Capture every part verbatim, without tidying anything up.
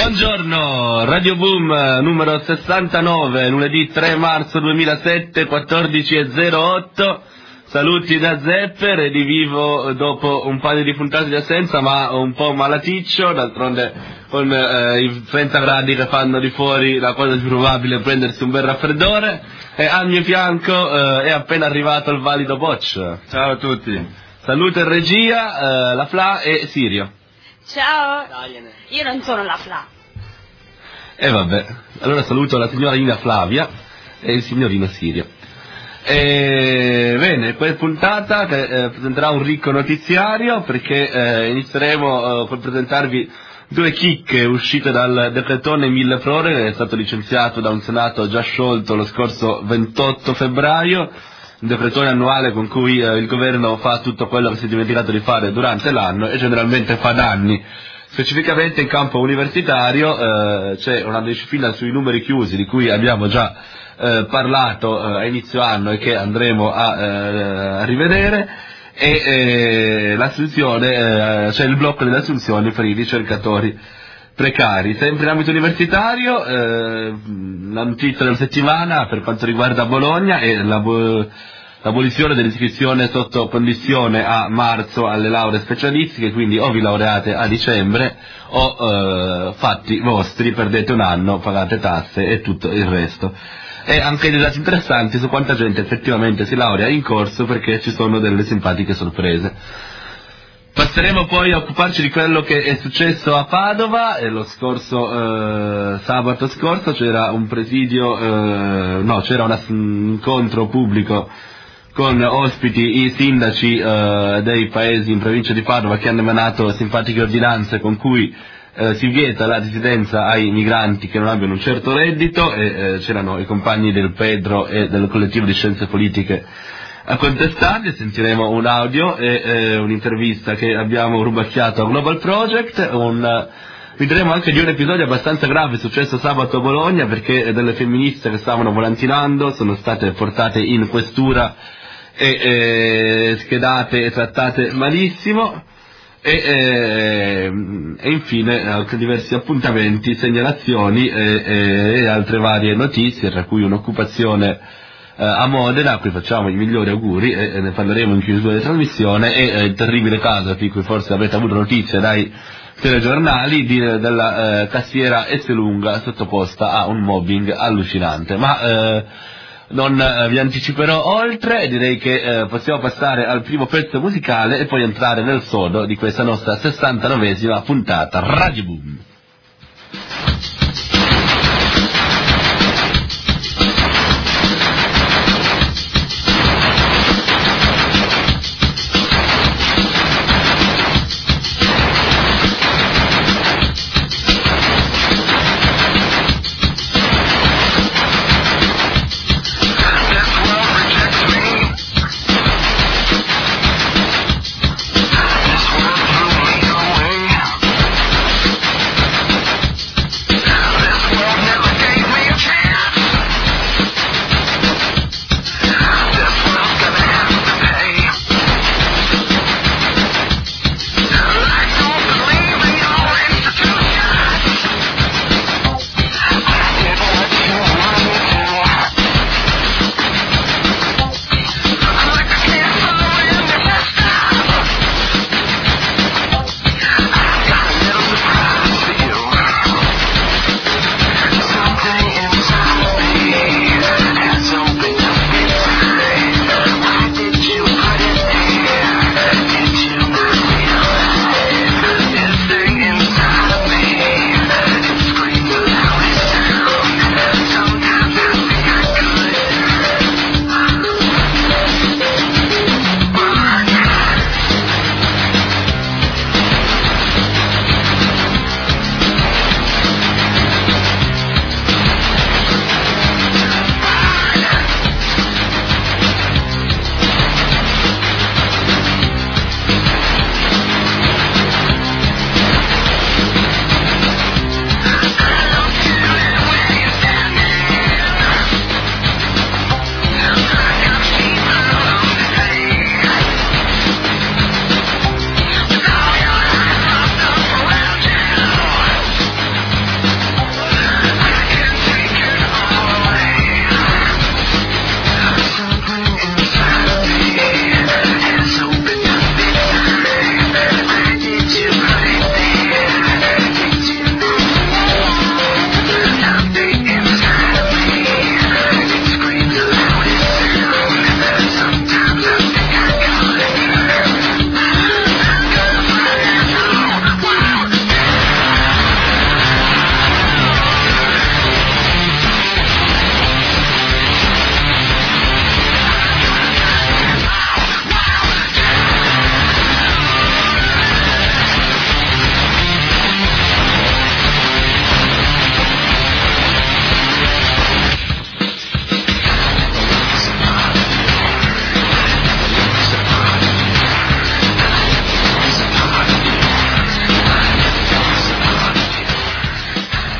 Buongiorno, Radio Boom numero sessantanove, lunedì tre marzo duemilasette, quattordici e zero otto. Saluti da Zepper, rivivo dopo un paio di puntate di assenza, ma un po' malaticcio, d'altronde con eh, i trenta gradi che fanno di fuori la cosa più probabile è prendersi un bel raffreddore. E al mio fianco eh, è appena arrivato il valido Boccia. Ciao a tutti. Saluto in regia, eh, la Fla e Sirio. Ciao, io non sono la Fla. E vabbè, allora saluto la signorina Flavia e il signorino Sirio. E, bene, questa puntata che eh, presenterà un ricco notiziario, perché eh, inizieremo eh, per presentarvi due chicche uscite dal decretone mille proroghe, che è stato licenziato da un Senato già sciolto lo scorso ventotto febbraio, un decretone annuale con cui eh, il governo fa tutto quello che si è dimenticato di fare durante l'anno e generalmente fa danni. Specificamente in campo universitario eh, c'è una disciplina sui numeri chiusi di cui abbiamo già eh, parlato eh, a inizio anno e che andremo a, eh, a rivedere, e eh, l'assunzione, eh, cioè il blocco delle assunzioni per i ricercatori precari. Sempre in ambito universitario, eh, la notizia della settimana per quanto riguarda Bologna è la l'abolizione dell'iscrizione sotto condizione a marzo alle lauree specialistiche, quindi o vi laureate a dicembre o eh, fatti vostri, perdete un anno, pagate tasse e tutto il resto. E anche dei dati interessanti su quanta gente effettivamente si laurea in corso, perché ci sono delle simpatiche sorprese. Passeremo poi a occuparci di quello che è successo a Padova, e lo scorso eh, sabato scorso c'era un presidio, eh, no, c'era una, un incontro pubblico con ospiti i sindaci eh, dei paesi in provincia di Padova che hanno emanato simpatiche ordinanze con cui eh, si vieta la residenza ai migranti che non abbiano un certo reddito, e eh, c'erano i compagni del Pedro e del collettivo di scienze politiche a contestarli. Sentiremo un audio e eh, un'intervista che abbiamo rubacchiato a Global Project. Un, vedremo anche di un episodio abbastanza grave successo sabato a Bologna, perché delle femministe che stavano volantinando sono state portate in questura e eh, schedate e trattate malissimo, e, eh, e infine anche diversi appuntamenti, segnalazioni e, e altre varie notizie, tra cui un'occupazione eh, a Modena, a cui facciamo i migliori auguri, e, e ne parleremo in chiusura di trasmissione, e eh, il terribile caso di cui forse avrete avuto notizia dai telegiornali di, della eh, cassiera Esselunga sottoposta a un mobbing allucinante. Ma eh, non eh, vi anticiperò oltre, e direi che eh, possiamo passare al primo pezzo musicale e poi entrare nel sodo di questa nostra sessantanovesima puntata Radio Boom. This world threw me away.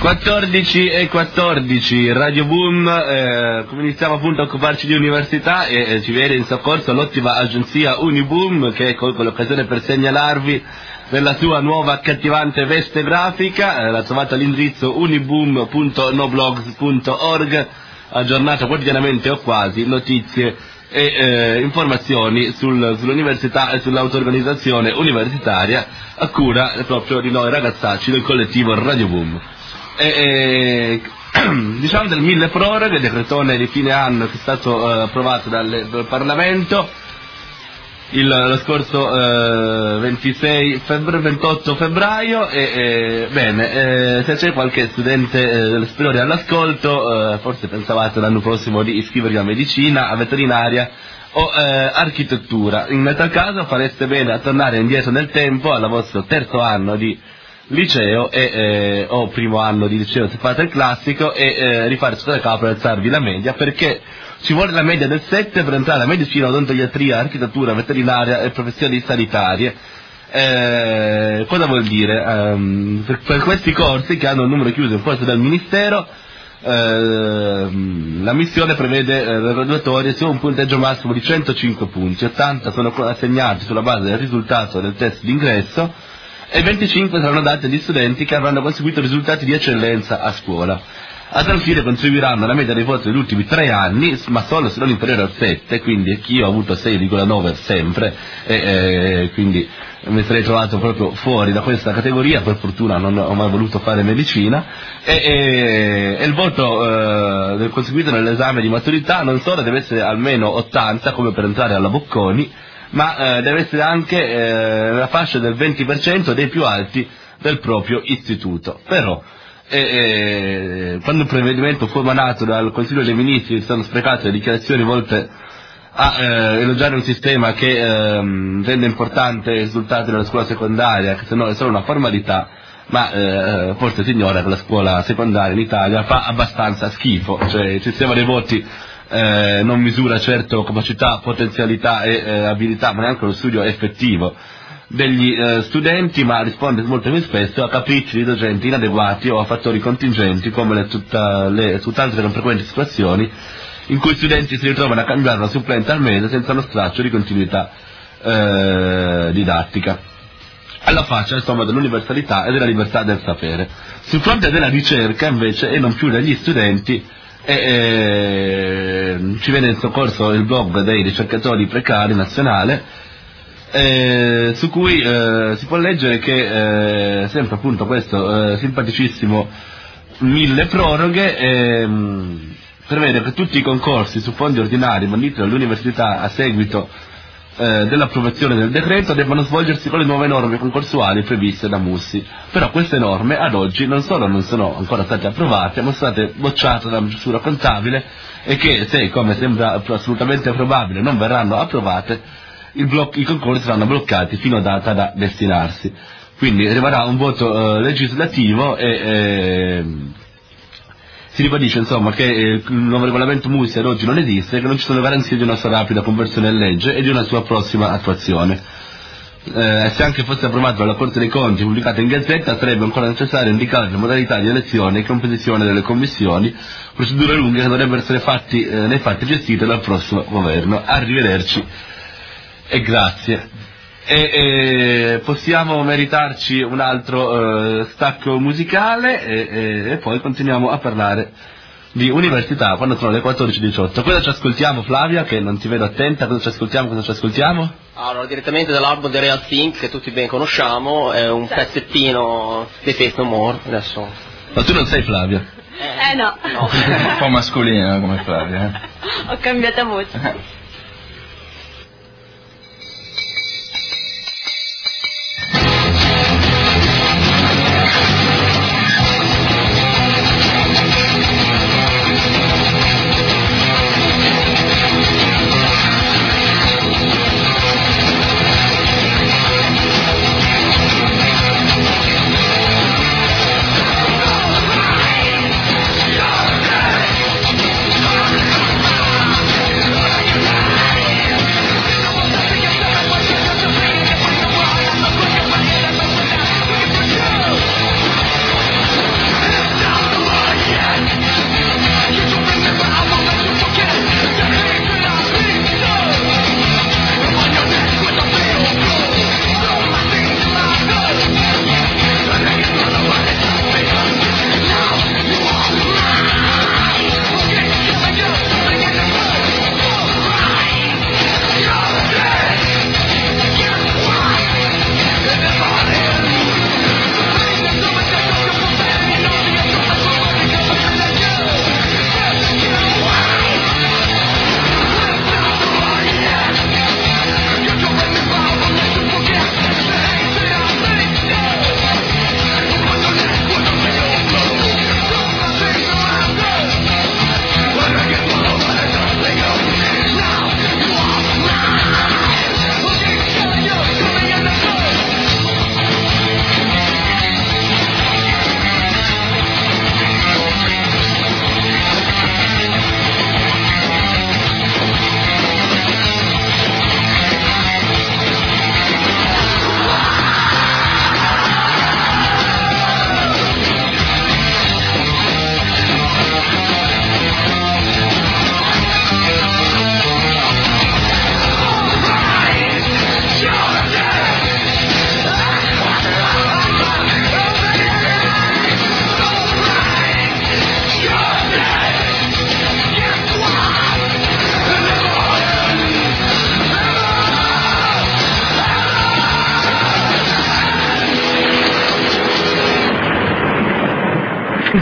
quattordici e quattordici, Radio Boom, eh, come iniziamo appunto a occuparci di università e eh, ci viene in soccorso l'ottima agenzia Uniboom che colgo l'occasione per segnalarvi per la sua nuova accattivante veste grafica, eh, la trovate all'indirizzo uniboom punto noblogs punto org, aggiornata quotidianamente o quasi, notizie e eh, informazioni sul, sull'università e sull'auto-organizzazione universitaria a cura proprio di noi ragazzacci del collettivo Radio Boom. E, e, diciamo del mille proroghe, decretone di fine anno che è stato eh, approvato dal, dal Parlamento il, lo scorso eh, ventisei febbraio, ventotto febbraio e, e bene, eh, se c'è qualche studente eh, delle superiori all'ascolto, eh, forse pensavate l'anno prossimo di iscrivervi a medicina, a veterinaria o eh, architettura. In tal caso fareste bene a tornare indietro nel tempo al vostro terzo anno di liceo e, eh, o primo anno di liceo se fate il classico e eh, rifare tutto da capo e alzarvi la media, perché ci vuole la media del sette per entrare a medicina, odontoiatria, architettura, veterinaria e professioni sanitarie. Eh, cosa vuol dire? Um, per, per questi corsi che hanno un numero chiuso imposto dal Ministero, eh, la missione prevede eh, le graduatorie su un punteggio massimo di centocinque punti, ottanta sono assegnati sulla base del risultato del test d'ingresso e venticinque saranno dati agli studenti che avranno conseguito risultati di eccellenza a scuola. A tal fine contribuiranno alla media dei voti degli ultimi tre anni, ma solo se non inferiore al sette, quindi io ho avuto sei virgola nove sempre, e, e quindi mi sarei trovato proprio fuori da questa categoria, per fortuna non ho mai voluto fare medicina, e, e, e il voto eh, conseguito nell'esame di maturità non solo deve essere almeno ottanta, come per entrare alla Bocconi, ma eh, deve essere anche eh, la fascia del venti per cento dei più alti del proprio istituto. Però E, e, quando il provvedimento fu emanato dal Consiglio dei Ministri si sono sprecate le dichiarazioni volte a eh, elogiare un sistema che eh, rende importante i risultati della scuola secondaria, che se no è solo una formalità, ma eh, forse si ignora che la scuola secondaria in Italia fa abbastanza schifo, cioè il sistema dei voti eh, non misura certo capacità, potenzialità e eh, abilità, ma neanche lo studio effettivo degli eh, studenti, ma risponde molto più spesso a capricci di docenti inadeguati o a fattori contingenti come le, tutta, le tutt'altre non frequenti situazioni in cui studenti si ritrovano a cambiare una supplente al mese senza uno straccio di continuità eh, didattica, alla faccia insomma dell'universalità e della libertà del sapere. Sul fronte della ricerca invece e non più degli studenti e, eh, ci viene in soccorso il blog dei ricercatori precari nazionale, Eh, su cui eh, si può leggere che eh, sempre appunto questo eh, simpaticissimo mille proroghe eh, prevede che tutti i concorsi su fondi ordinari banditi dall'università a seguito eh, dell'approvazione del decreto debbano svolgersi con le nuove norme concorsuali previste da Mussi. Però queste norme ad oggi non solo non sono ancora state approvate, ma sono state bocciate dalla giustura contabile e che, se come sembra assolutamente probabile, non verranno approvate, Il blocco, i concorsi saranno bloccati fino a data da destinarsi. Quindi arriverà un voto eh, legislativo e eh, si ribadisce insomma che eh, il nuovo regolamento Mussi ad oggi non esiste, che non ci sono garanzie di una sua rapida conversione in legge e di una sua prossima attuazione. Eh, se anche fosse approvato dalla Corte dei Conti, pubblicato in Gazzetta, sarebbe ancora necessario indicare le modalità di elezione e composizione delle commissioni, procedure lunghe che dovrebbero essere fatti, eh, nei fatti gestite dal prossimo governo. Arrivederci e grazie. E, e possiamo meritarci un altro uh, stacco musicale e, e, e poi continuiamo a parlare di università quando sono le quattordici e diciotto. Cosa ci ascoltiamo, Flavia, che non ti vedo attenta? Cosa ci ascoltiamo? Cosa ci ascoltiamo? Allora, direttamente dall'album The Real Think, che tutti ben conosciamo, è un pezzettino di Faith No More. Adesso. Ma tu non sei Flavia? Eh, eh no. No. Un po' mascolina come Flavia. Eh? Ho cambiato voce. Yeah.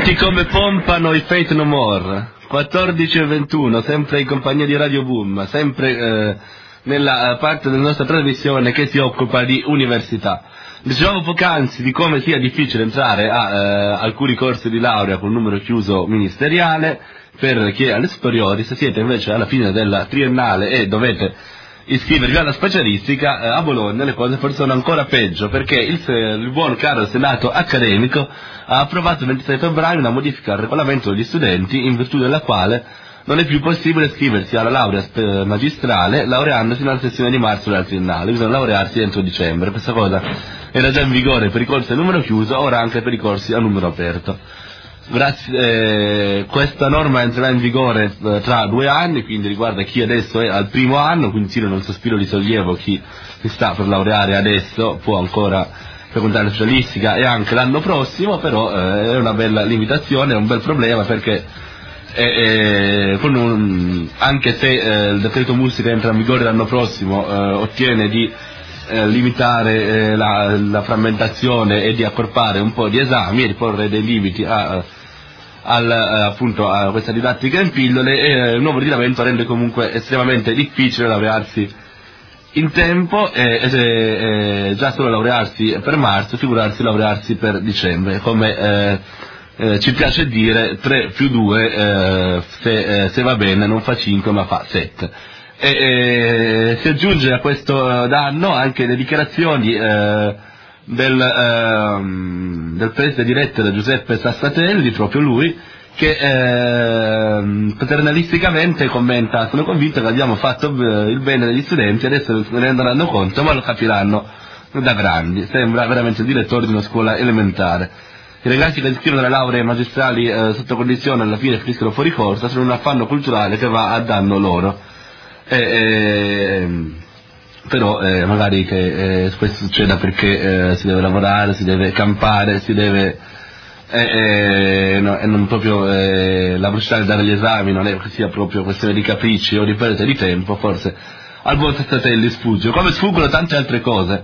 Senti come pompano i Faith No More, quattordici e ventuno, sempre in compagnia di Radio Boom, sempre eh, nella parte della nostra trasmissione che si occupa di università. Dicevamo poc'anzi di come sia difficile entrare a eh, alcuni corsi di laurea con numero chiuso ministeriale per chi è alle superiori. Se siete invece alla fine della triennale e dovete iscrivervi alla specialistica, eh, a Bologna le cose forse sono ancora peggio, perché il, il buon caro Senato accademico ha approvato il ventisei febbraio una modifica al regolamento degli studenti in virtù della quale non è più possibile iscriversi alla laurea magistrale laureandosi nella sessione di marzo della triennale, bisogna laurearsi entro dicembre. Questa cosa era già in vigore per i corsi a numero chiuso, ora anche per i corsi a numero aperto. Grazie, eh, questa norma entrerà in vigore eh, tra due anni, quindi riguarda chi adesso è al primo anno, quindi tiro un sospiro di sollievo, chi si sta per laureare adesso può ancora frequentare la specialistica e anche l'anno prossimo, però eh, è una bella limitazione, è un bel problema perché E, e, con un, anche se eh, il decreto musica entra in vigore l'anno prossimo, eh, ottiene di eh, limitare eh, la, la frammentazione e di accorpare un po' di esami e di porre dei limiti a, al, a, appunto a questa didattica in pillole, e il nuovo ordinamento rende comunque estremamente difficile laurearsi in tempo e, e, e già solo laurearsi per marzo, figurarsi laurearsi per dicembre, come eh, Eh, ci piace dire tre più due, eh, se, eh, se va bene non fa cinque ma fa sette. E, e, si aggiunge a questo danno anche le dichiarazioni eh, del, eh, del preside direttore Giuseppe Sassatelli, proprio lui, che eh, paternalisticamente commenta: sono convinto che abbiamo fatto il bene degli studenti, adesso se ne renderanno conto ma lo capiranno da grandi. Sembra veramente il direttore di una scuola elementare. I ragazzi che iscrivono alle lauree magistrali eh, sotto condizione alla fine finiscono fuori corsa, sono un affanno culturale che va a danno loro. E, e, però eh, magari che eh, questo succeda perché eh, si deve lavorare, si deve campare, si deve eh, eh, no, e non proprio eh, la velocità di dare gli esami non è che sia proprio questione di capricci o di perdita di tempo, forse al buon Sassatelli sfugge, come sfuggono tante altre cose.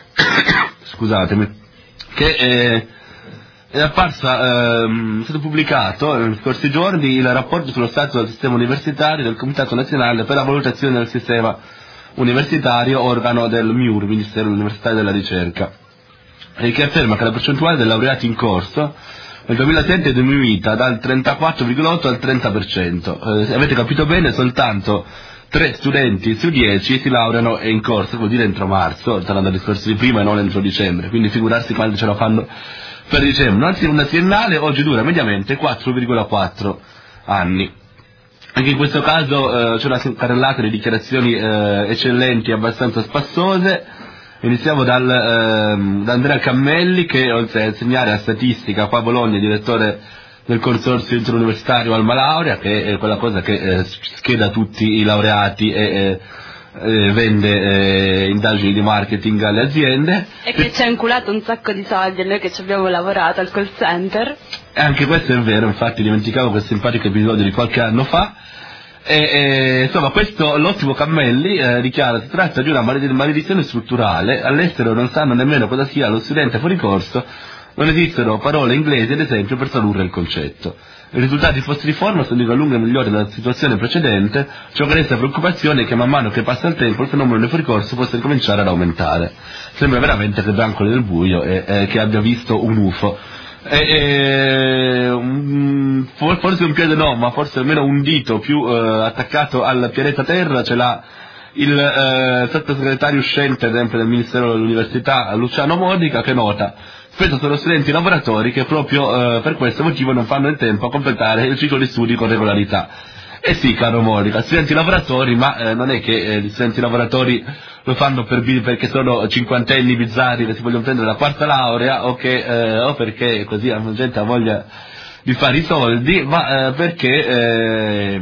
Scusatemi, che eh, è apparsa, ehm, è stato pubblicato in questi giorni il rapporto sullo stato del sistema universitario del Comitato Nazionale per la Valutazione del Sistema Universitario, organo del M I U R, Ministero dell'Università e della Ricerca, e che afferma che la percentuale dei laureati in corso nel duemilasette è diminuita dal trentaquattro virgola otto al trenta per cento. Eh, se avete capito bene, soltanto tre studenti su dieci si laureano in corso, vuol dire entro marzo, tornando al discorso di prima, e non entro dicembre, quindi figurarsi quanti ce la fanno per dicembre. Anzi, una triennale oggi dura mediamente quattro virgola quattro anni. Anche in questo caso eh, c'è una carrellata di dichiarazioni eh, eccellenti, abbastanza spassose. Iniziamo dal, eh, da Andrea Cammelli, che oltre a insegnare a statistica qua a Bologna è direttore del consorzio interuniversitario Alma Laurea, che è quella cosa che eh, scheda tutti i laureati e eh, Eh, vende eh, indagini di marketing alle aziende e che ci ha inculato un sacco di soldi a noi che ci abbiamo lavorato al call center. E anche questo è vero, infatti dimenticavo quel simpatico episodio di qualche anno fa. E, e, insomma, questo l'ottimo Cammelli eh, dichiara: si tratta di una maledizione strutturale, all'estero non sanno nemmeno cosa sia lo studente fuori corso, non esistono parole inglesi ad esempio per tradurre il concetto. I risultati post riforma sono di gran lunga migliori della situazione precedente, ciò che resta preoccupazione è che man mano che passa il tempo il fenomeno del fuori corso possa ricominciare ad aumentare. Sembra veramente che brancoli nel buio e eh, che abbia visto un U F O. E, e, um, forse un piede no, ma forse almeno un dito più eh, attaccato al pianeta Terra ce l'ha il eh, sottosegretario uscente, ad esempio, del Ministero dell'Università, Luciano Modica, che nota: spesso sono studenti lavoratori che proprio eh, per questo motivo non fanno in tempo a completare il ciclo di studi con regolarità. Eh sì, caro Modica, studenti lavoratori, ma eh, non è che eh, gli studenti lavoratori lo fanno per, perché sono cinquantenni bizzarri che si vogliono prendere la quarta laurea, o, che, eh, o perché così la gente ha voglia di fare i soldi, ma eh, perché eh,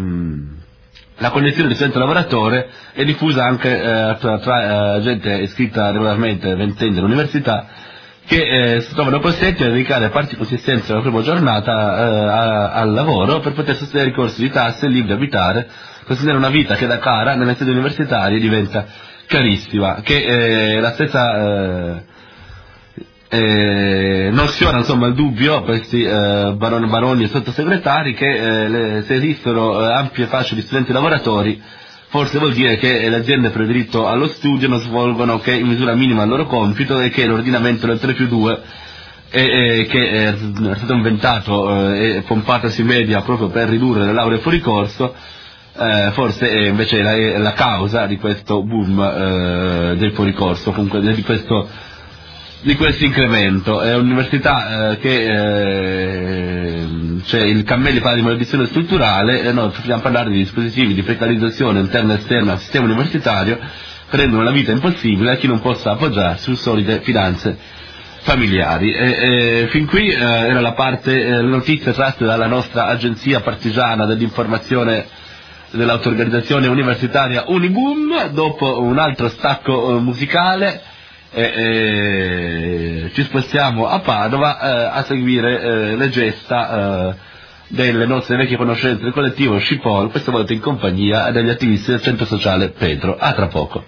la condizione di studente lavoratore è diffusa anche eh, tra, tra eh, gente iscritta regolarmente ventenne all'università, che eh, si trovano costretti a dedicare parti consistenti della prima giornata eh, a, al lavoro per poter sostenere i corsi di tasse e libri di abitare, sostenere una vita che da cara nelle sedi universitarie diventa carissima, che eh, la stessa eh, Eh, non sfiora insomma il dubbio questi eh, baroni, baroni e sottosegretari che eh, le, se esistono eh, ampie fasce di studenti lavoratori, forse vuol dire che le aziende per il diritto allo studio non svolgono che in misura minima il loro compito e che l'ordinamento del tre più due e, e, che è stato inventato eh, e pompato sui media proprio per ridurre le lauree fuori corso, eh, forse è invece la, è la causa di questo boom eh, del fuori corso, comunque di questo di questo incremento. È un'università eh, che eh, c'è il Cammelli parla di maledizione strutturale e noi possiamo parlare di dispositivi di precarizzazione interna e esterna al sistema universitario che rendono la vita impossibile a chi non possa appoggiarsi su solide finanze familiari. E, e, fin qui eh, era la parte eh, notizie tratte dalla nostra agenzia partigiana dell'informazione dell'auto-organizzazione universitaria Uniboom. Dopo un altro stacco eh, musicale E, e, ci spostiamo a Padova eh, a seguire eh, le gesta eh, delle nostre vecchie conoscenze del collettivo Scipol, questa volta in compagnia degli attivisti del centro sociale Pedro. A tra poco.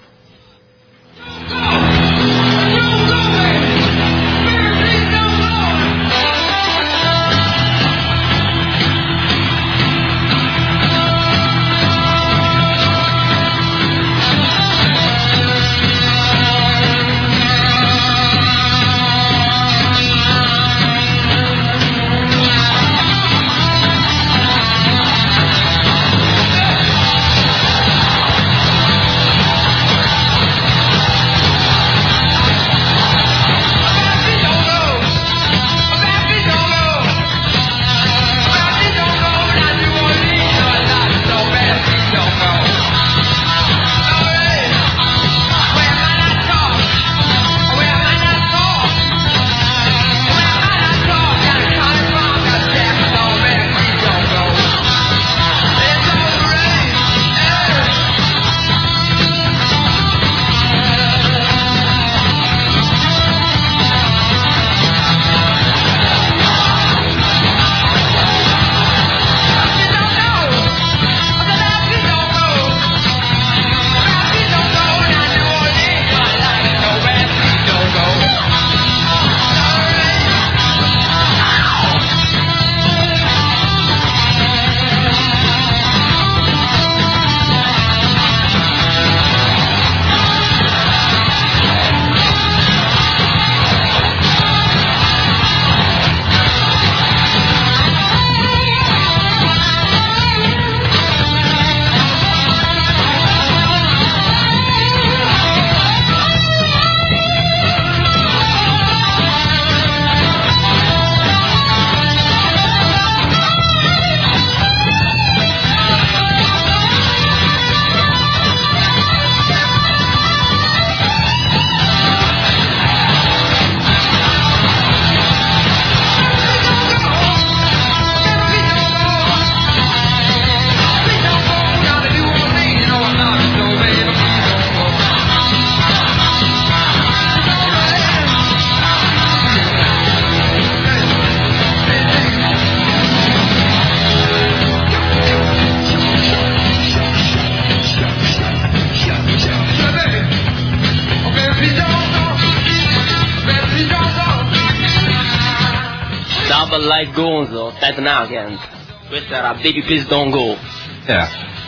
Like Gonzo, Ted Nugent. Questa era Baby Please Don't Go. Yeah.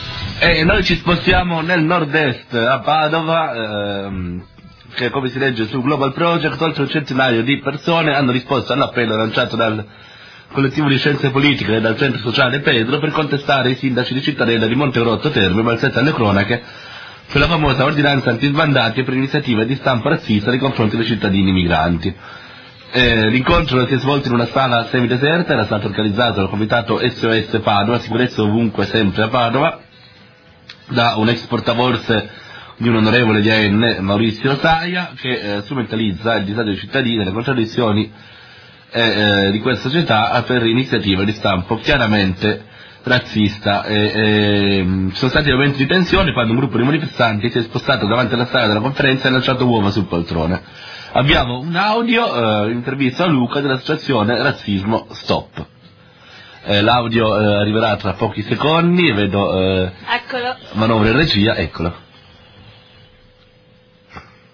E noi ci spostiamo nel nord-est, a Padova, ehm, che come si legge su Global Project, oltre un centinaio di persone hanno risposto all'appello lanciato dal collettivo di scienze politiche e dal centro sociale Pedro per contestare i sindaci di Cittadella di Montegrotto Terme, Malsetta alle cronache, per la famosa ordinanza antisbandati e per iniziative di stampo razzista nei confronti dei cittadini migranti. Eh, l'incontro si è svolto in una sala semideserta, era stato organizzato dal comitato S O S Padova, sicurezza ovunque sempre a Padova, da un ex portaborse di un onorevole di A N, Maurizio Rosaia, che eh, strumentalizza il disagio dei cittadini e le contraddizioni eh, eh, di questa società per iniziative di stampo chiaramente razzista. E, e, ci sono stati momenti di tensione quando un gruppo di manifestanti si è spostato davanti alla sala della conferenza e ha lanciato uova sul poltrone. Abbiamo un audio, eh, intervista a Luca dell'associazione Razzismo Stop. Eh, l'audio eh, arriverà tra pochi secondi, vedo eh, eccolo. manovra in regia, eccolo.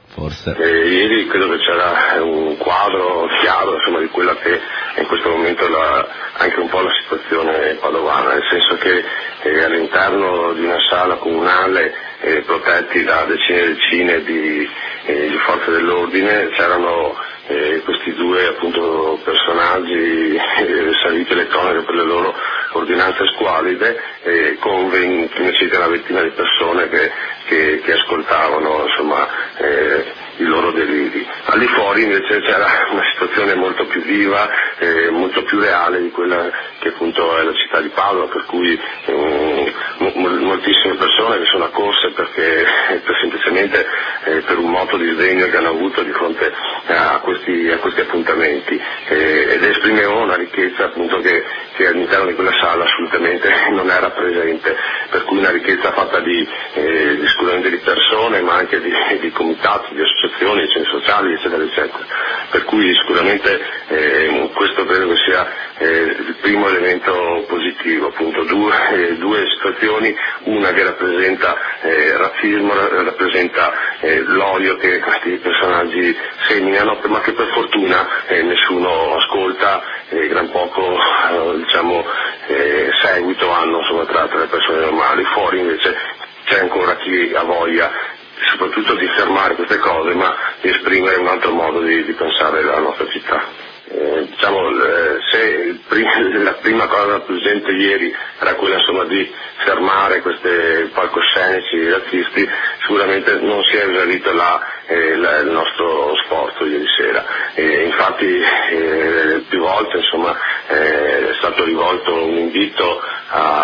forse. Eh, ieri credo che c'era un quadro chiaro, insomma, di quella che è in questo momento la, anche un po' la situazione padovana, nel senso che eh, all'interno di una sala comunale eh, protetti da decine e decine di, eh, di forze dell'ordine c'erano eh, questi due appunto personaggi eh, saliti le cronache per le loro ordinanze squalide eh, con venti, circa una ventina di persone che, che, che ascoltavano insomma eh, i loro deliri. Al di fuori invece c'era una situazione molto più viva, eh, molto più reale di quella che appunto è la città di Padova, per cui um, mo- moltissime persone che sono accorse perché per semplicemente eh, per un moto di sdegno che hanno avuto di fronte a questi, a questi appuntamenti eh, ed esprimevano una ricchezza appunto che, che all'interno di quella sala assolutamente non era presente, per cui una ricchezza fatta di, eh, di sicuramente di persone ma anche di, di comitati, di associazioni, di centri sociali eccetera eccetera, per cui sicuramente eh, questo credo che sia eh, il primo elemento positivo, appunto due, eh, due situazioni, una che rappresenta eh, razzismo, rappresenta eh, l'odio che questi personaggi seminano, ma che per fortuna eh, nessuno ascolta e gran poco eh, diciamo eh, seguito hanno insomma tra, tra le persone normali. Fuori invece c'è ancora chi ha voglia soprattutto di fermare queste cose ma di esprimere un altro modo di, di pensare alla nostra città. Eh, diciamo, eh, se il prim- la prima cosa presente ieri era quella insomma di fermare questi palcoscenici razzisti, sicuramente non si è esaurito là eh, la, il nostro sforzo ieri sera. Eh, infatti eh, più volte insomma eh, è stato rivolto un invito a,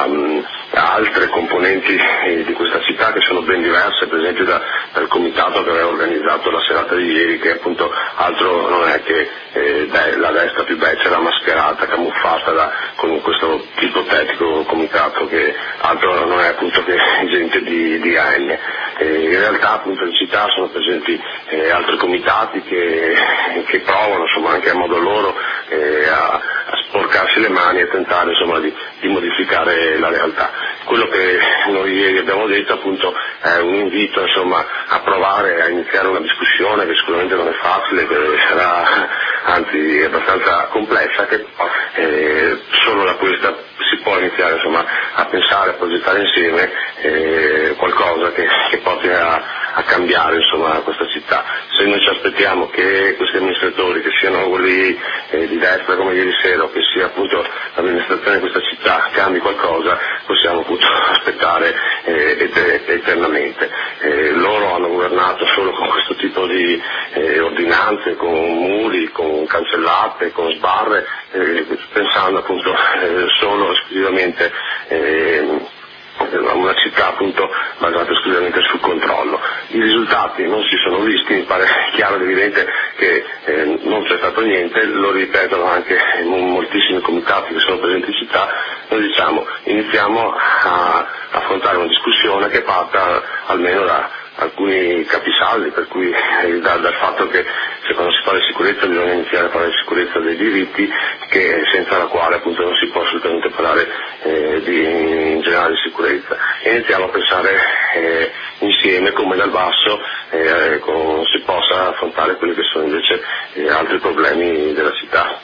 a altre componenti eh, di questa città che sono ben diverse, per esempio da, dal comitato che aveva organizzato la serata di ieri, che appunto altro non è che eh, la destra più becera mascherata, camuffata da, con questo ipotetico comitato che altro non è appunto che gente di, di A N. Eh, in realtà appunto in città sono presenti eh, altri comitati che, che provano insomma anche a modo loro eh, a, a sporcarsi le mani e tentare insomma di, di modificare la realtà. Quello che noi ieri abbiamo detto appunto è un invito insomma a provare a iniziare una discussione che sicuramente non è facile, che sarà anzi abbastanza complessa, che eh, solo da questa si può iniziare insomma a pensare, a progettare insieme eh, qualcosa che, che porti a, a cambiare insomma questa città. Se noi ci aspettiamo che questi amministratori, che siano quelli eh, di destra come ieri sera, o che sia appunto l'amministrazione di questa città, cambi qualcosa, possiamo appunto aspettare eh, et- eternamente. Eh, loro hanno governato solo con questo tipo di eh, ordinanze, con muri, con cancellate, con sbarre, eh, pensando appunto eh, solo esclusivamente eh, una città appunto basata esclusivamente sul controllo. I risultati non si sono visti, mi pare chiaro ed evidente che eh, non c'è stato niente, lo ripetono anche moltissimi comitati che sono presenti in città. Noi diciamo iniziamo a affrontare una discussione che parta almeno da alcuni capisaldi, per cui eh, da, dal fatto che se quando si parla di sicurezza bisogna iniziare a parlare di sicurezza dei diritti, che senza la quale appunto non si può assolutamente parlare eh, di, in generale di sicurezza, e iniziamo a pensare eh, insieme come dal basso eh, con, si possa affrontare quelli che sono invece eh, altri problemi della città.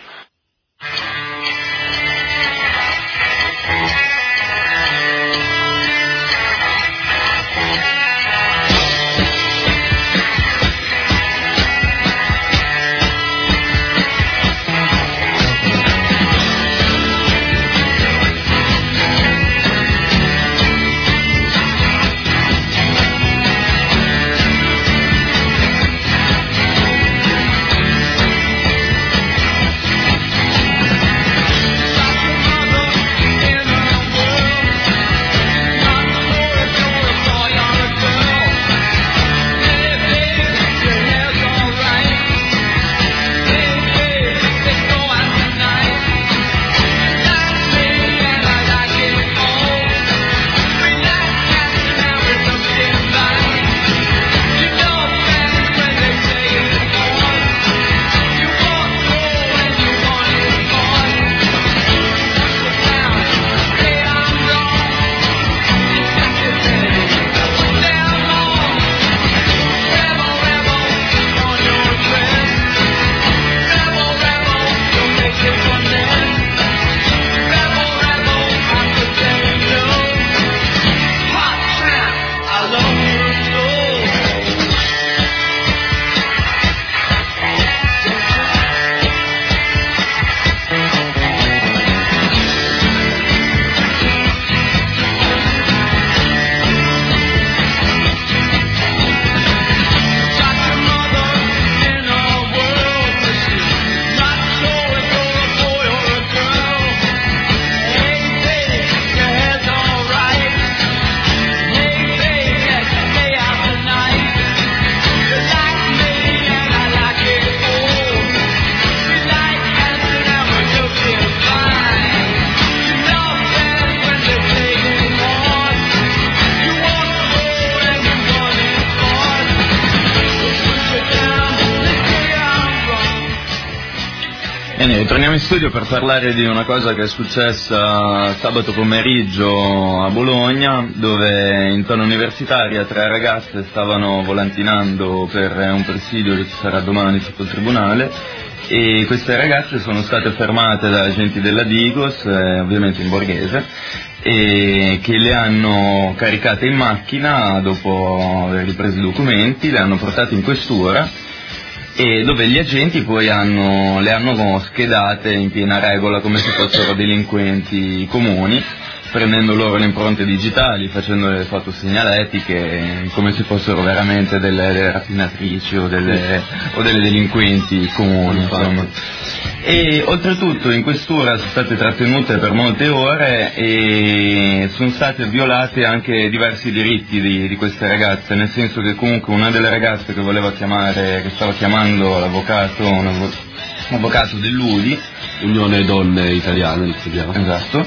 E noi torniamo in studio per parlare di una cosa che è successa sabato pomeriggio a Bologna, dove in zona universitaria tre ragazze stavano volantinando per un presidio che ci sarà domani sotto il tribunale, e queste ragazze sono state fermate da agenti della Digos, eh, ovviamente in borghese, e che le hanno caricate in macchina dopo aver ripreso i documenti, le hanno portate in questura, e dove gli agenti poi hanno, le hanno schedate in piena regola come se fossero delinquenti comuni, prendendo loro le impronte digitali, facendo le foto segnaletiche come se fossero veramente delle, delle rapinatrici o delle, o delle delinquenti comuni, insomma. E oltretutto in questura sono state trattenute per molte ore e sono state violate anche diversi diritti di, di queste ragazze, nel senso che comunque una delle ragazze che voleva chiamare, che stava chiamando l'avvocato, un avvocato, un avvocato dell'U D I, Unione Donne Italiane, si chiama. Esatto,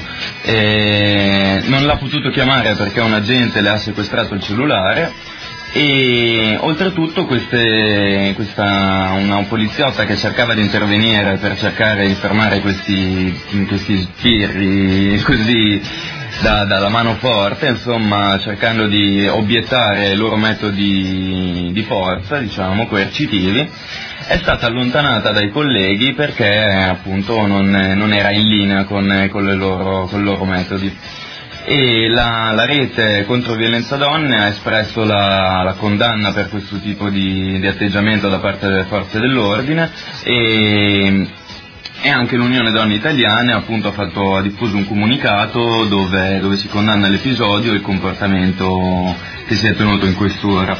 e non l'ha potuto chiamare perché un agente le ha sequestrato il cellulare. E oltretutto queste, questa, una poliziotta che cercava di intervenire per cercare di fermare questi, questi sbirri così da, dalla mano forte, insomma cercando di obiettare i loro metodi di forza, diciamo, coercitivi, è stata allontanata dai colleghi perché appunto non, non era in linea con, con, le loro, con i loro metodi. E la, la rete contro violenza donne ha espresso la, la condanna per questo tipo di, di atteggiamento da parte delle forze dell'ordine, e, e anche l'Unione Donne Italiane appunto ha, fatto, ha diffuso un comunicato dove, dove si condanna l'episodio e il comportamento che si è tenuto in questura.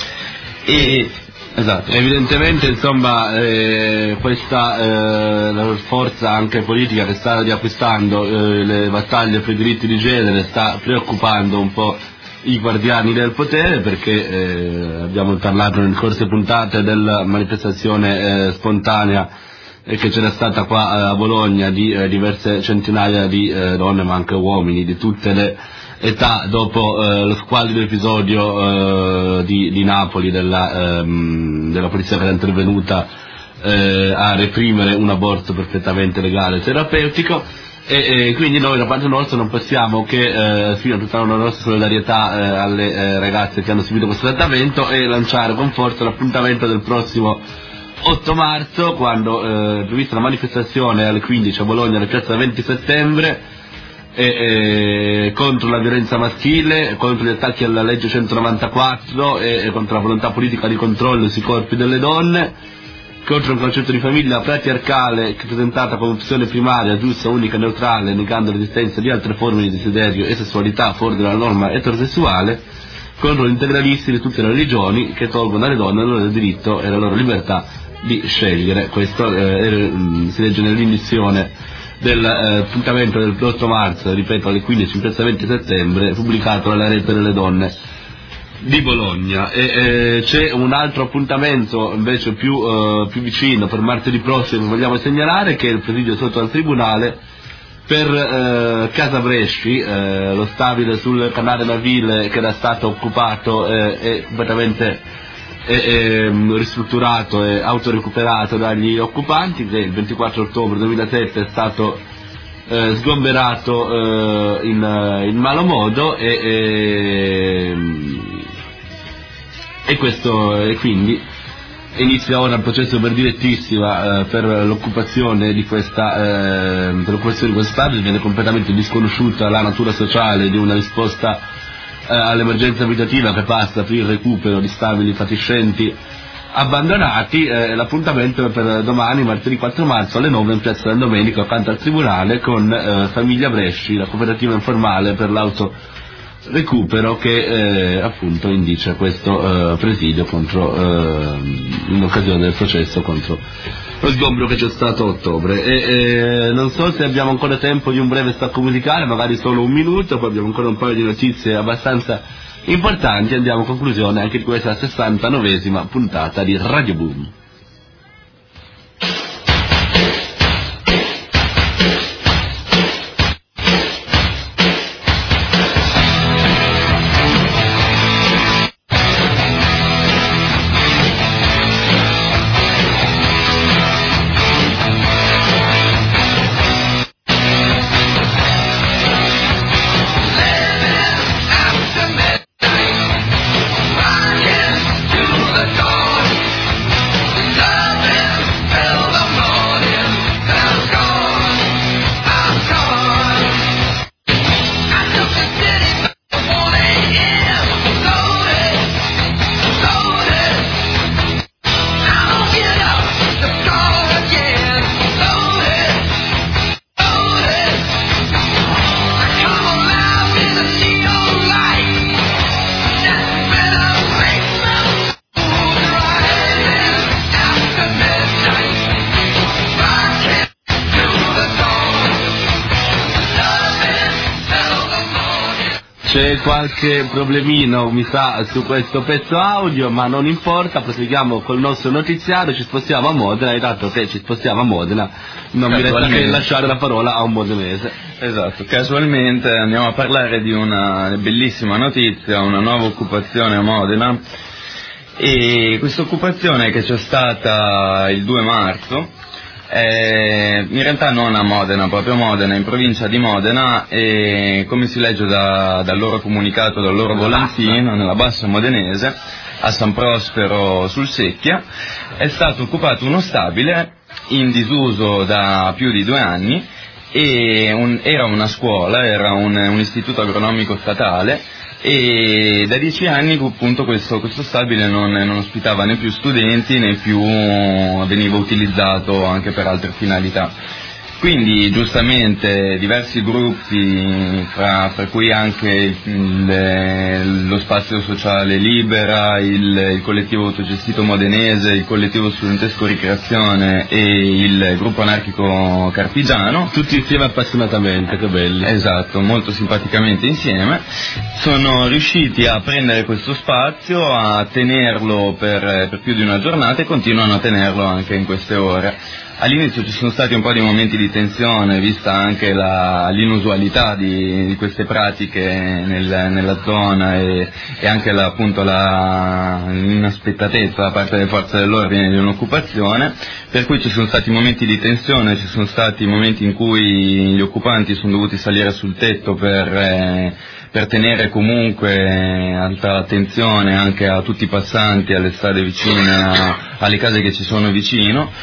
E esatto. Evidentemente, insomma, eh, questa eh, forza anche politica che sta riacquistando eh, le battaglie per i diritti di genere sta preoccupando un po' i guardiani del potere, perché eh, abbiamo parlato nelle scorse puntate della manifestazione eh, spontanea eh, che c'era stata qua a Bologna di eh, diverse centinaia di eh, donne, ma anche uomini di tutte le età, dopo eh, lo squallido episodio eh, di, di Napoli della, ehm, della polizia che era intervenuta eh, a reprimere un aborto perfettamente legale e terapeutico, e, e quindi noi da parte nostra non possiamo che eh, esprimere tutta la nostra solidarietà eh, alle eh, ragazze che hanno subito questo trattamento e lanciare con forza l'appuntamento del prossimo otto marzo, quando eh, è prevista una manifestazione alle quindici a Bologna, alla piazza venti settembre, E, e, contro la violenza maschile, contro gli attacchi alla legge centonovantaquattro e, e contro la volontà politica di controllo sui corpi delle donne, contro un concetto di famiglia patriarcale che è presentata come opzione primaria, giusta, unica, neutrale, negando l'esistenza di altre forme di desiderio e sessualità fuori dalla norma eterosessuale, contro gli integralisti di tutte le religioni che tolgono alle donne il loro diritto e la loro libertà di scegliere. Questo eh, si legge nell'indizione dell'appuntamento eh, del otto marzo, ripeto, alle quindici in piazza venti settembre, pubblicato dalla Rete delle Donne di Bologna. E, eh, c'è un altro appuntamento invece più, eh, più vicino per martedì prossimo, vogliamo segnalare, che è il presidio sotto al tribunale per eh, Casa Bresci, eh, lo stabile sul canale Navile che era stato occupato eh, e completamente è, è ristrutturato e autorecuperato dagli occupanti, che il ventiquattro ottobre duemilasette è stato eh, sgomberato eh, in, in malo modo, e, e, e questo e quindi inizia ora il processo per direttissima eh, per l'occupazione di questa eh, per l'occupazione di questo stabile. Viene completamente disconosciuta la natura sociale di una risposta all'emergenza abitativa che passa per il recupero di stabili fatiscenti abbandonati. Eh, l'appuntamento è per domani, martedì quattro marzo alle nove in piazza del Domenico accanto al tribunale, con eh, Famiglia Bresci, la cooperativa informale per l'autorecupero che eh, appunto indice questo eh, presidio contro eh, in occasione del processo contro lo sgombero che c'è stato a ottobre. E, e, non so se abbiamo ancora tempo di un breve stacco musicale, magari solo un minuto, poi abbiamo ancora un paio di notizie abbastanza importanti. Andiamo a conclusione anche di questa sessantanovesima puntata di Radio Boom. C'è qualche problemino, mi sa, su questo pezzo audio, ma non importa, proseguiamo col nostro notiziario, ci spostiamo a Modena, e dato che ci spostiamo a Modena, non mi resta che lasciare la parola a un modenese. Esatto, casualmente andiamo a parlare di una bellissima notizia, una nuova occupazione a Modena, e questa occupazione che c'è stata il due marzo, Eh, in realtà non a Modena, proprio a Modena, in provincia di Modena, e come si legge da, dal loro comunicato, dal loro volantino, nella bassa modenese, a San Prospero sul Secchia, è stato occupato uno stabile in disuso da più di due anni, e un, era una scuola, era un, un istituto agronomico statale, e da dieci anni appunto questo, questo stabile non, non ospitava né più studenti né più veniva utilizzato anche per altre finalità. Quindi giustamente diversi gruppi, fra, fra cui anche il, lo spazio sociale Libera, il, il collettivo autogestito modenese, il collettivo studentesco Ricreazione e il gruppo anarchico Carpigiano, tutti insieme appassionatamente, che belli. Esatto, molto simpaticamente insieme, sono riusciti a prendere questo spazio, a tenerlo per, per più di una giornata, e continuano a tenerlo anche in queste ore. All'inizio ci sono stati un po' di momenti di tensione, vista anche la, l'inusualità di, di queste pratiche nel, nella zona, e, e anche la, appunto la inaspettatezza da parte delle forze dell'ordine di un'occupazione, per cui ci sono stati momenti di tensione, ci sono stati momenti in cui gli occupanti sono dovuti salire sul tetto per... Eh, per tenere comunque alta attenzione anche a tutti i passanti, alle strade vicine, a, alle case che ci sono vicino,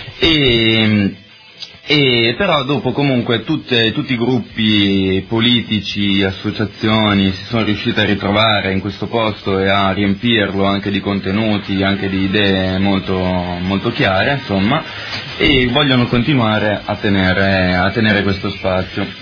e, e però dopo comunque tutte, tutti i gruppi politici, associazioni si sono riusciti a ritrovare in questo posto e a riempirlo anche di contenuti, anche di idee molto, molto chiare, insomma, e vogliono continuare a tenere, a tenere questo spazio.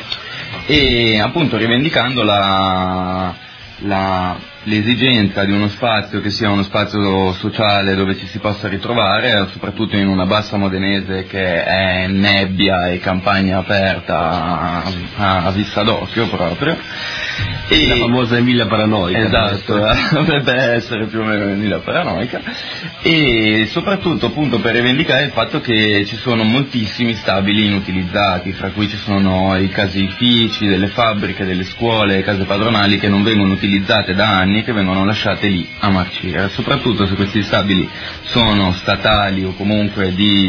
E appunto rivendicando la, la, l'esigenza di uno spazio che sia uno spazio sociale dove ci si possa ritrovare, soprattutto in una bassa modenese che è nebbia e campagna aperta a, a, a vista d'occhio proprio. E la famosa Emilia Paranoica. Esatto, dovrebbe essere più o meno Emilia Paranoica, e soprattutto appunto per rivendicare il fatto che ci sono moltissimi stabili inutilizzati, fra cui ci sono i caseifici delle fabbriche, delle scuole, case padronali che non vengono utilizzate da anni, che vengono lasciate lì a marcire, soprattutto se questi stabili sono statali o comunque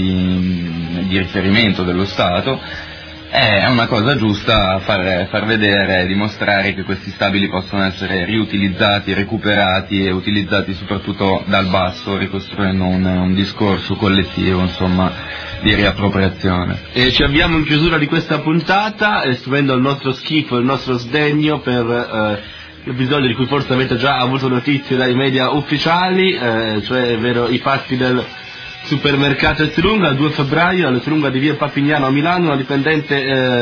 di, di riferimento dello Stato. È una cosa giusta far, far vedere e dimostrare che questi stabili possono essere riutilizzati, recuperati e utilizzati soprattutto dal basso, ricostruendo un, un discorso collettivo, insomma, di riappropriazione. E ci avviamo in chiusura di questa puntata, esprimendo il nostro schifo, il nostro sdegno per eh, l'episodio di cui forse avete già avuto notizie dai media ufficiali, eh, cioè vero, i fatti del supermercato Esselunga. Il due febbraio all'Esselunga di via Papignano a Milano una dipendente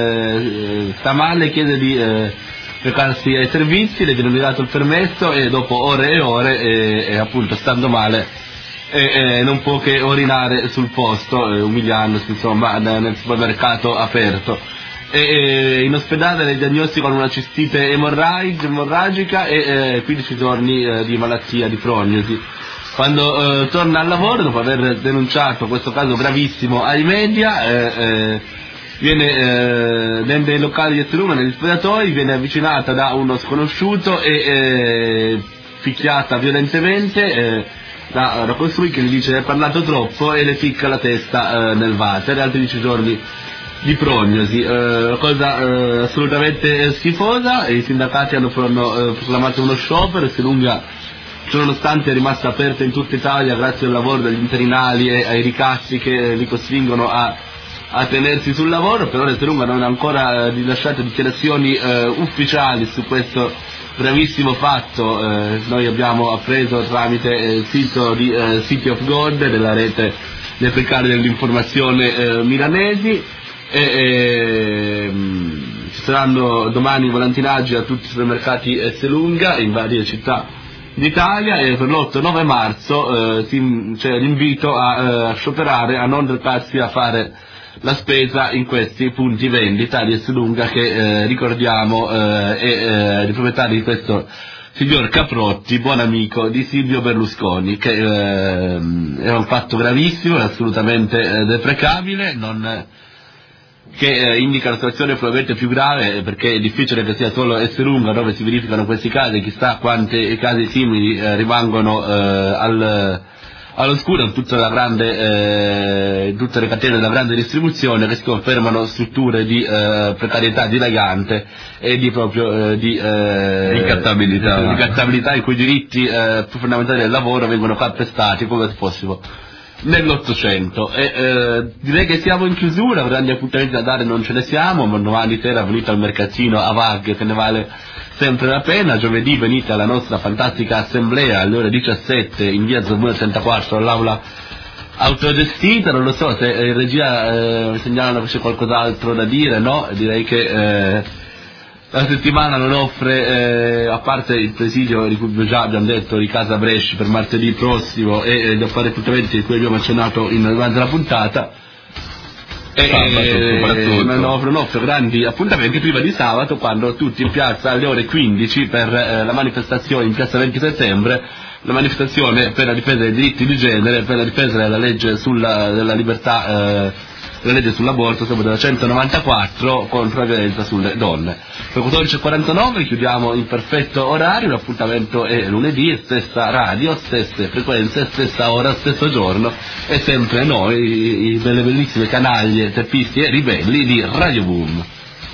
eh, sta male, chiede di eh, recarsi ai servizi, le viene dato il permesso e dopo ore e ore e, e appunto stando male e, e non può che urinare sul posto, eh, umiliandosi insomma nel supermercato aperto. E, e in ospedale le diagnosticano una cistite emorragica e eh, quindici giorni eh, di malattia, di prognosi. Quando eh, torna al lavoro, dopo aver denunciato questo caso gravissimo ai media, eh, eh, viene eh, nei locali di Esselunga, negli spogliatoi, viene avvicinata da uno sconosciuto e eh, picchiata violentemente eh, da Rocostui, che gli dice hai parlato troppo, e le ficca la testa eh, nel water, e altri dieci giorni di prognosi, eh, cosa eh, assolutamente schifosa. I sindacati hanno eh, proclamato uno sciopero. Esselunga, nonostante è rimasta aperta in tutta Italia grazie al lavoro degli interinali e ai ricassi che li costringono a, a tenersi sul lavoro, però Esselunga non ha ancora eh, rilasciato dichiarazioni eh, ufficiali su questo gravissimo fatto. Eh, noi abbiamo appreso tramite eh, il sito di eh, City of God, della rete dei precari dell'informazione eh, milanesi, e, e mh, ci saranno domani volantinaggi a tutti i supermercati Esselunga in varie città d'Italia, e per l'otto e nove marzo eh, si, c'è l'invito a, eh, a scioperare, a non recarsi a fare la spesa in questi punti vendita di Esselunga che eh, ricordiamo eh, è eh, di proprietario di questo signor Caprotti, buon amico di Silvio Berlusconi, che eh, è un fatto gravissimo, assolutamente eh, deprecabile, non, che eh, indica la situazione probabilmente più grave, perché è difficile che sia solo Esselunga dove si verificano questi casi, chissà quanti casi simili eh, rimangono eh, al, all'oscuro in tutta la grande, eh, tutte le catene della grande distribuzione, che si confermano strutture di eh, precarietà dilagante e di proprio eh, di eh, ricattabilità, di ricattabilità, i cui diritti eh, più fondamentali del lavoro vengono calpestati come se fossimo nell'Ottocento. E eh, direi che siamo in chiusura, grandi appuntamenti da dare non ce ne siamo, ma domani sera venite al mercatino a Vag, che ne vale sempre la pena. Giovedì venite alla nostra fantastica assemblea alle ore diciassette in via Zorbuna trentaquattro all'aula autogestita. Non lo so se in regia eh, mi segnalano che c'è qualcos'altro da dire, no? Direi che eh, la settimana non offre, eh, a parte il presidio di cui già abbiamo detto di Casa Bresci per martedì prossimo e eh, gli affari appuntamenti di cui abbiamo accennato in durante la puntata, e eh, non offre, non offre grandi appuntamenti prima di sabato, quando tutti in piazza alle ore quindici per eh, la manifestazione in piazza venti settembre, la manifestazione per la difesa dei diritti di genere, per la difesa della legge sulla della libertà, eh, la legge sull'aborto, siamo della centonovantaquattro, contro la violenza sulle donne. Per quattordici e quarantanove chiudiamo in perfetto orario, l'appuntamento è lunedì, stessa radio, stesse frequenze, stessa ora, stesso giorno, e sempre noi, delle bellissime canaglie, teppisti e ribelli di Radio Boom.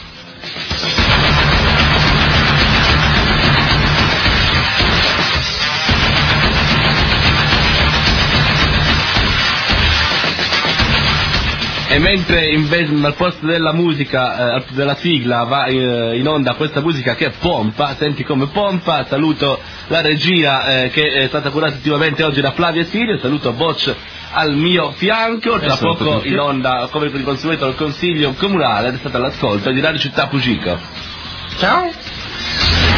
E mentre invece al posto della musica, eh, della sigla, va eh, in onda questa musica che pompa, senti come pompa, saluto la regia eh, che è stata curata attivamente oggi da Flavia Sirio, saluto Boccia al mio fianco, tra poco in onda, come di consueto, il Consiglio Comunale, è stato all'ascolto di Radio Città Fugico. Ciao!